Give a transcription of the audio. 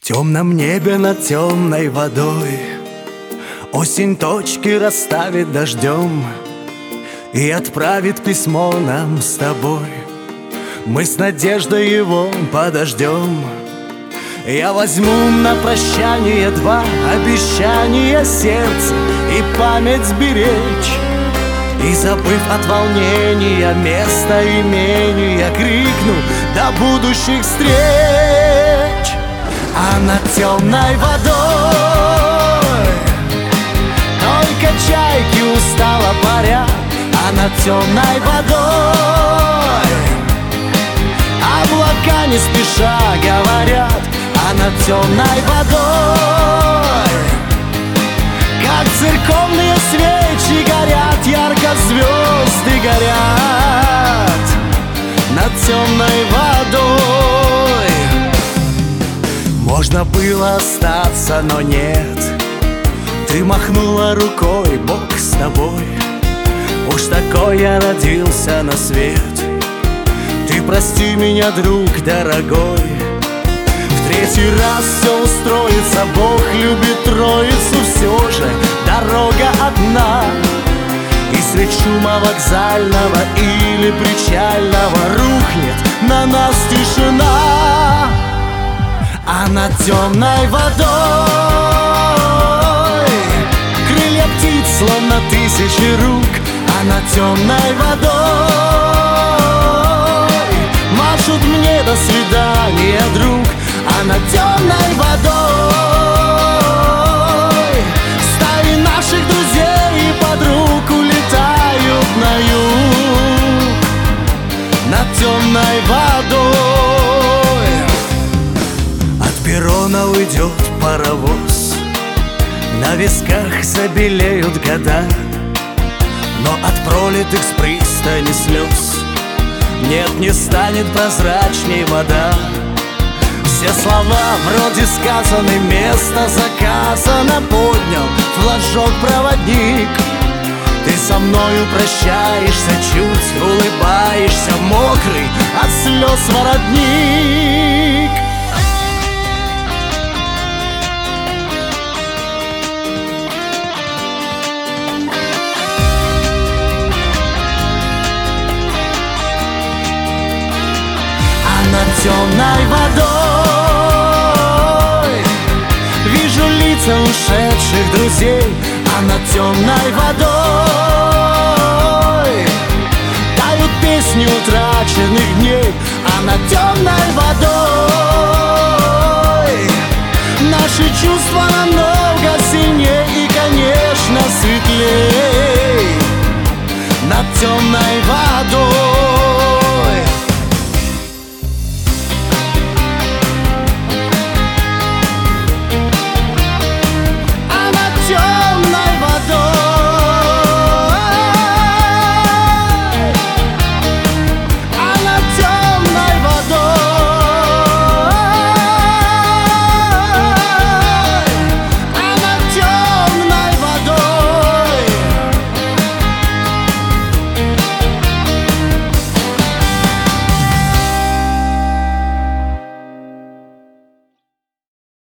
темном небе над темной водой осень точки расставит дождем и отправит письмо нам с тобой. Мы с надеждой его подождем. Я возьму на прощание два обещания сердца и память сберечь. И, забыв от волнения местоимения, крикну до будущих встреч. А над темной водой только чайки устало парят. А над темной водой облака не спеша говорят. А над темной водой, как церковные свечи горят, ярко звезды горят над темной водой. Можно было остаться, но нет. Ты махнула рукой, Бог с тобой. Уж такой я родился на свет. Ты прости меня, друг дорогой. В третий раз все устроится, Бог любит троицу. Все же дорога одна, и средь шума вокзального или причального рухнет на нас тишина. А над темной водой крылья птиц, словно тысячи рук. А над темной водой машут мне до свидания, друг. А над темной водой стаи наших друзей и подруг улетают на юг над темной водой. От перрона уйдет паровоз, на висках забелеют года, но от пролитых с пристани слез нет, не станет прозрачней вода. Все слова вроде сказаны, место заказано. Поднял флажок проводник. Ты со мною прощаешься, чуть улыбаешься, мокрый от слез воротник. Над темной водой вижу лица ушедших друзей. А над темной водой тают песни утраченных дней. А над темной водой наши чувства намного сильнее и, конечно, светлей. Над темной водой